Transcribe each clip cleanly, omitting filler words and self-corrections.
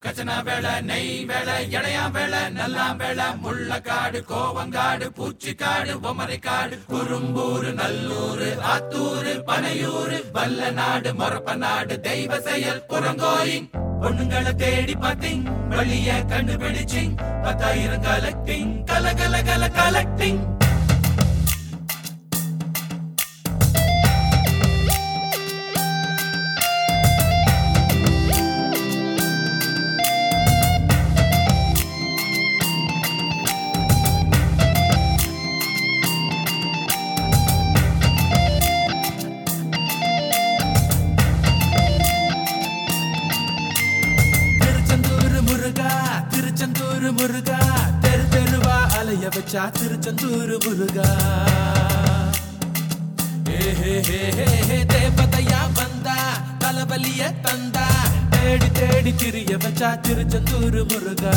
கச்சனா வேலை நெய் வேலை எடையா வேலை நல்லா வேலை முள்ளக்காடு கோவங்காடு பூச்சிக்காடு பொமரைக்காடு குறும்பூரு நல்லூரு ஆத்தூரு பனையூரு வல்ல நாடு மொரப்ப நாடு தெய்வ செயல் புறங்கோயிங் பொண்ணுங்களை தேடி பார்த்தீங் வழிய கண்டுபிடிச்சிங் 10,000 கலெக்டிங் கல கலெக்டிங் முருகா தெரு தெருவா அலைய வச்சா திருச்செந்தூர் முருகா தேவதையா வந்தா தலைவலிய தந்தா தேடி தேடி திரிய வச்சா திருச்செந்தூர் முருகா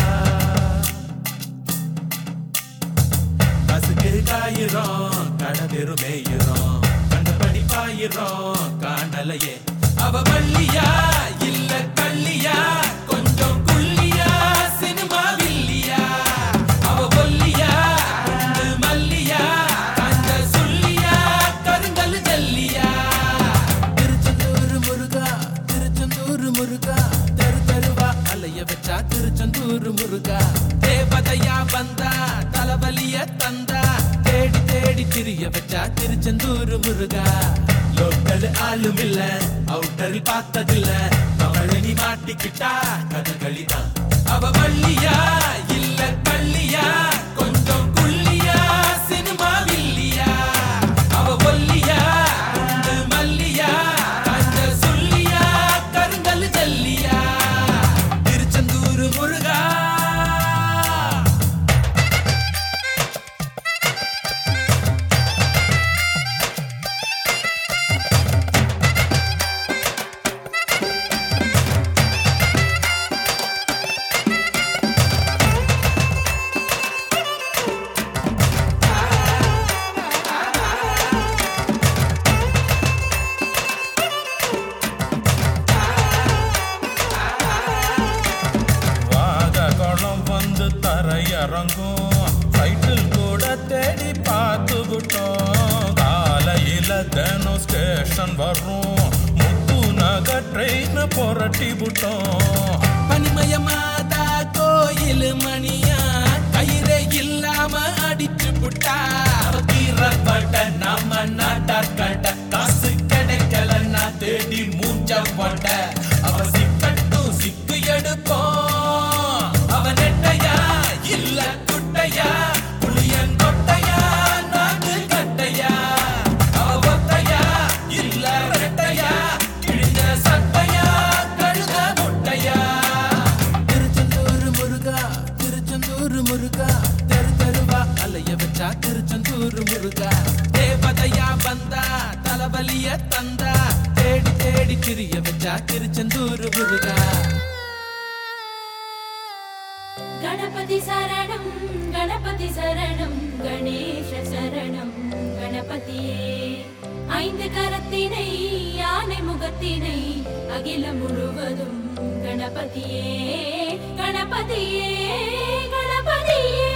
பசுக்கு காயிரோம் கடதெரு மேயிரோம் கண்டபடி பாயிரோம் காணலையே அவ வள்ளியா இல்ல கள்ளியா கொஞ்சம் குள்ளியா சினிமா வில்லியா அவ ஒல்லியா மல்லியா கண்ட சொல்லியா கருங்கல் ஜல்லியா திருச்செந்தூர் முருகா தெரு தெருவா அலைய வச்சா திருச்செந்தூர் முருகா தேவதையா வந்தா தலைவலிய தந்தா தேடி தேடி திரிய வச்சா திருச்செந்தூர் முருகா லோக்கல் ஆளும் இல்ல அவுட்டரில் பார்த்ததில்ல அவளை நீ மாட்டிக்கிட்டா கதகளிதான் அவ வள்ளியா இல்ல கள்ளியா கொஞ்சம் குள்ளியா சினிமா வில்லியா அவ ஒல்லியா மல்லியா கண்ட சொல்லியா கருங்கல் ஜல்லியா திருச்செந்தூர் முருகா இறங்கும் சைக்கிள் கூட தேடி பார்த்து விட்டோம் காலையில தினம் ஸ்டேஷன் வரும் முத்து நகர் ட்ரெயின் புரட்டி விட்டோம் பனிமயமாதா கோயில் மணியா கயிறே இல்லாம அடிச்சு புட்டா தீரப்பட்ட நம்ம நாட்டார்கட்ட காசு கிடைக்கலன்னா தேடி மூச்ச போட்ட அவ சிக்கட்டும் சிக்கு எடுப்போம் அவ நெட்டையா இல்ல குட்டையா புளியன் கொட்டையா நாட்டு கட்டையா அவ ஒத்தையா இல்ல ரெட்டையா கிழிஞ்ச சட்டையா கழுத முட்டையா திருச்செந்தூர் முருகா தெரு தெருவா அலைய வச்சா திருச்செந்தூர் முருகா தேவதையா வந்தா தலைவலிய தந்தா தேடி தேடி திரிய வச்சா திருச்செந்தூர் முருகா गणपति शरणं गणेश शरणं गणपतिये ஐந்து கரத்தினை யானை முகத்தினை அகிலம் முழுவதும் கணபதியே கணபதியே கணபதியே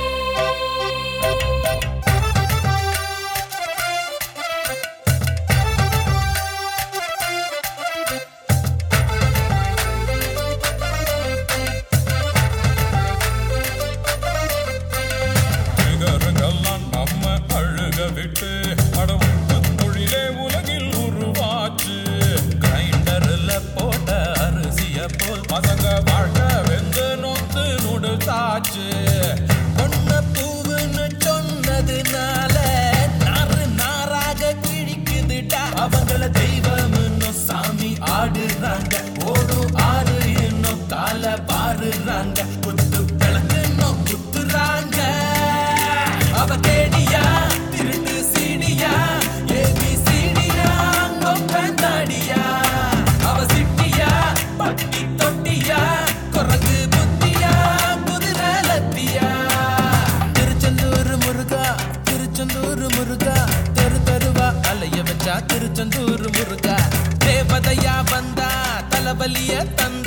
விட்டு அடவுட்டு தொழிலே உலகில் உருவாச்சு கிரைண்டர்ல போட்ட அரிசிய போல் பசங்க வாழ்க்கை வெந்து நொந்து நுடுத்தாச்சு பொண்ண பூவுன்னு சொன்னதுனால நாறு நாராக கிழிக்குதுடா அவங்கள தெய்வம்னு சாமி ஆடுறாங்க ஓடும் ஆறு இன்னும் கால பாருறாங்க குத்து கிழக்கு இன்னும் குத்துறாங்க அவ தேடியா திருட்டு சீடியா ஏபி சீடியா கொப்பந்தாடியா அவ சிட்டியா பட்டி தொட்டியா குரங்கு புத்தியா குதிரை லத்தியா திருச்செந்தூர் முருகா தெரு தெருவா அலைய வச்சா திருச்செந்தூர் முருகா தேவதையா வந்தா தலைவலிய தந்தா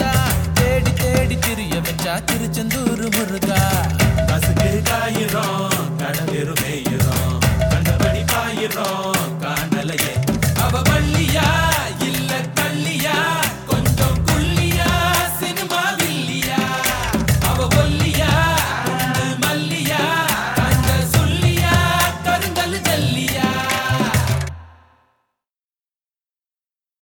தேடி தேடி திரிய வச்சா திருச்செந்தூர் முருகா. காசுக்கு காயிறோம் கடல் மேயிறோம் கண்டபடி பாயிறோம்